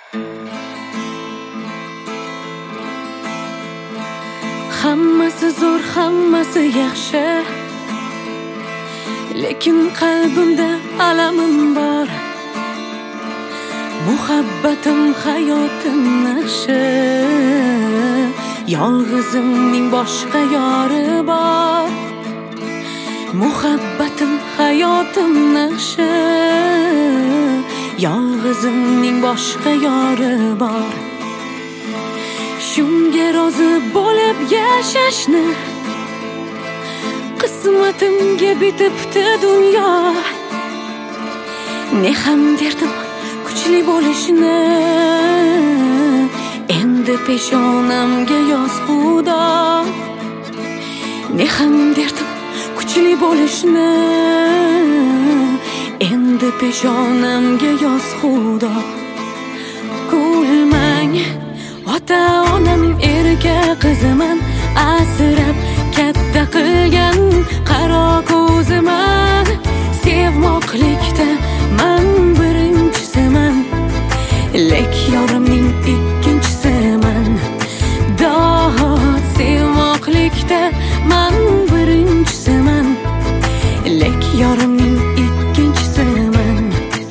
Hammasi zo'r, hammasi yaxshi, lekin qalbimda alamim bor. Muhabbatim hayotim naqshi, yolg'izimning boshqa yori bor. Muhabbatim hayotim naqshi, yolg'izimning boshqa yori bor. Shunga rozi bo'lib yashashni qismatimga bitibdi dunyo. Ne ham derdim kuchli bo'lishni, endi peshonamga yoz Xudo. Ne ham derdim kuchli bo'lishni, endi peshonamga yoz Xudo. Kulmang, ota-onamning erka qiziman, asrab katta qilgan qaro ko'ziman. Sevmoqlikda men birinchisiman, lek yorimning ikkinchisiman. Dod sevmoqlikda men birinchisiman, lek yorimning ikkinchisiman.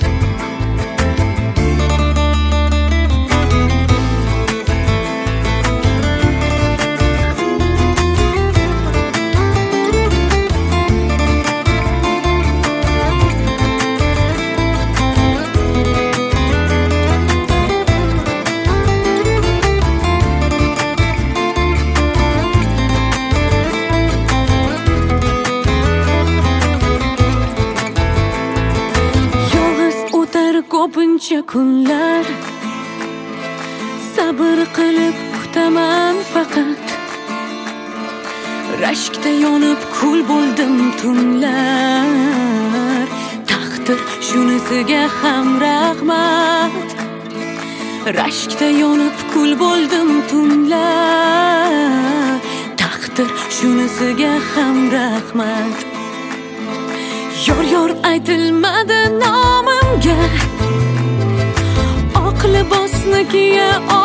Ko'pincha kunlar sabr qilib kutaman faqat. Rashkda yonib kul bo'ldim tunlar. Taqdir shunisiga ham rahmat. Rashkda yonib kul bo'ldim tunlar. Taqdir shunisiga ham rahmat. Yor aytilmadi nomimga, oq libosni kiya